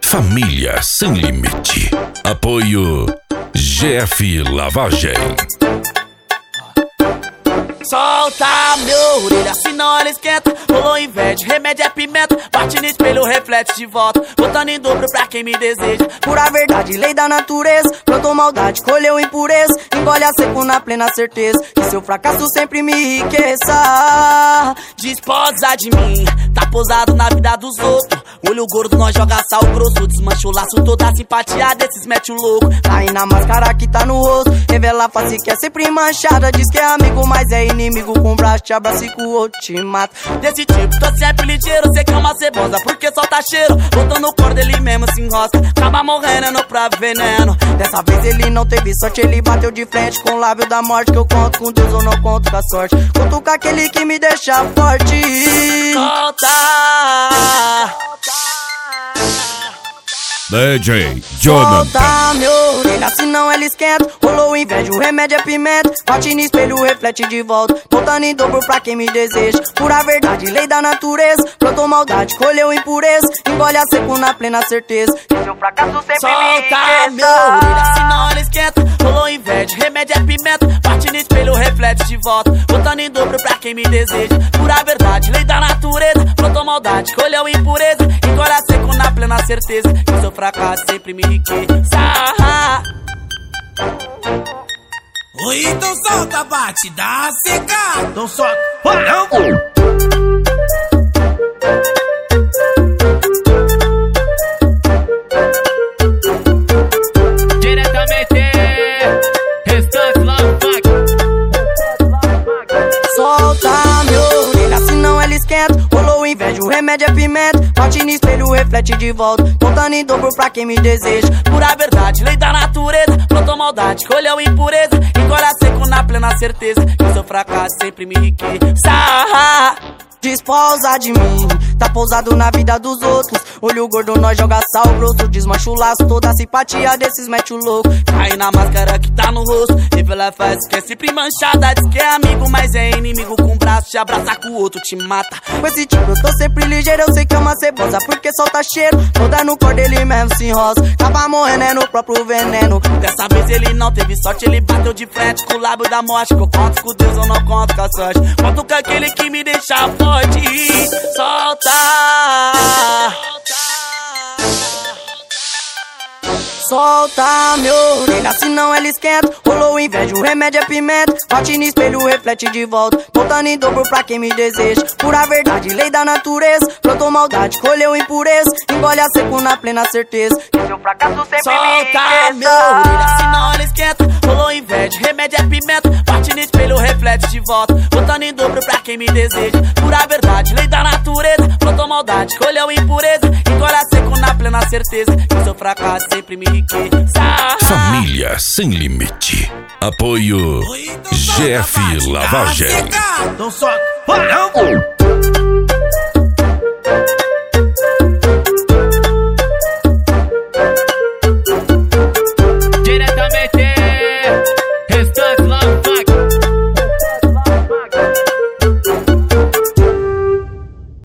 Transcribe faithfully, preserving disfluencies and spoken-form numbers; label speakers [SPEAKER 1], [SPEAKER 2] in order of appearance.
[SPEAKER 1] Família Sem Limite. Apoio G F Lavagem.
[SPEAKER 2] Solta meu orelha, senão ela esquenta. Rolou inveja, remédio é pimenta. Bate no espelho, reflete de volta, botando em dobro pra quem me deseja.
[SPEAKER 3] Pura verdade, lei da natureza. Plantou maldade, colheu impureza. Engole a seco na plena certeza que seu fracasso sempre me enriqueça.
[SPEAKER 2] Desposa de mim, tá posado na vida dos outros. Olho gordo, nós joga sal grosso. Desmancha o laço, toda a simpatia desses mete o louco.
[SPEAKER 3] Tá aí na máscara que tá no rosto. Revela a face que é sempre manchada. Diz que é amigo, mas é inimigo. Com o braço te abraça e com o outro te mata.
[SPEAKER 2] Desse tipo, tô sempre ligeiro. Sei que é uma cebosa, porque solta cheiro. Botando o corpo dele mesmo se enrosca. Acaba morrendo no próprio veneno.
[SPEAKER 3] Dessa vez ele não teve sorte. Ele bateu de frente com o lábio da morte. Que eu conto com Deus ou não conto com a sorte. Conto com aquele que me deixa forte.
[SPEAKER 2] Solta
[SPEAKER 1] D J Jonathan.
[SPEAKER 3] Solta meu orelha, senão ela esquenta. Rolou inveja, o remédio é pimenta. Bate no espelho, reflete de volta, botando em dobro pra quem me deseja. Pura verdade, lei da natureza. Plantou maldade, colheu impureza. Engole a seco na plena certeza que seu fracasso sempre
[SPEAKER 2] Solta
[SPEAKER 3] me enriqueça.
[SPEAKER 2] meu orelha, senão ela esquenta. Rolou inveja, remédio é pimenta. Bate no espelho, reflete de volta, botando em dobro pra quem me deseja. Pura verdade, lei da natureza. Plantou maldade, colheu impureza. Engole a seco na plena certeza que seu fracasso sempre me enriqueça.
[SPEAKER 4] Oi, então solta, bate, dá seca.
[SPEAKER 2] Então solta, não! Diretamente, Restante Lavagem.
[SPEAKER 3] Solta meu orelha, senão ela esquenta. Rolou inveja, o remédio é pimenta. Bate no espelho, reflete de volta, contando em dobro pra quem me deseja.
[SPEAKER 2] Pura verdade, lei da natureza. Plantou maldade, colheu impureza. Engole a seco na plena certeza que seu fracasso sempre me enriqueça.
[SPEAKER 3] Desposa de mim, tá pousado na vida dos outros. Olho gordo, nós joga sal grosso. Desmancha o laço, toda a simpatia desses mete o louco.
[SPEAKER 2] Cai na máscara que tá no rosto. Revela a face que é sempre manchada. Diz que é amigo, mas é inimigo. Com o braço te abraça, com o outro te mata.
[SPEAKER 3] Com esse tipo eu tô sempre ligeiro. Eu sei que é uma cebosa, porque solta cheiro. Toda no cor dele mesmo se enrosa. Acaba morrendo é no próprio veneno.
[SPEAKER 2] Dessa vez ele não teve sorte. Ele bateu de frente com o lábio da morte. Que eu conto com Deus, eu não conto com a sorte. Conto com aquele que me deixa forte. Solta
[SPEAKER 3] Solta meu orelha, senão ela esquenta. Rolou inveja, o remédio é pimenta. Bate no espelho, reflete de volta, botando em dobro pra quem me deseja. Pura verdade, lei da natureza. Plantou maldade, colheu impureza. Engole a seco na plena certeza que seu fracasso sempre me
[SPEAKER 2] Solta meu orelha, senão ela esquenta. Rolou inveja, remédio é pimenta. Bate no espelho, reflete de volta, botando em dobro pra quem me deseja. Pura verdade, lei da natureza. Plantou maldade, colheu impureza. Engole a seco na plena certeza que seu fracasso sempre me enriqueça.
[SPEAKER 1] Família Sem Limite. Apoio G F Lavagem.
[SPEAKER 4] Então solta, não!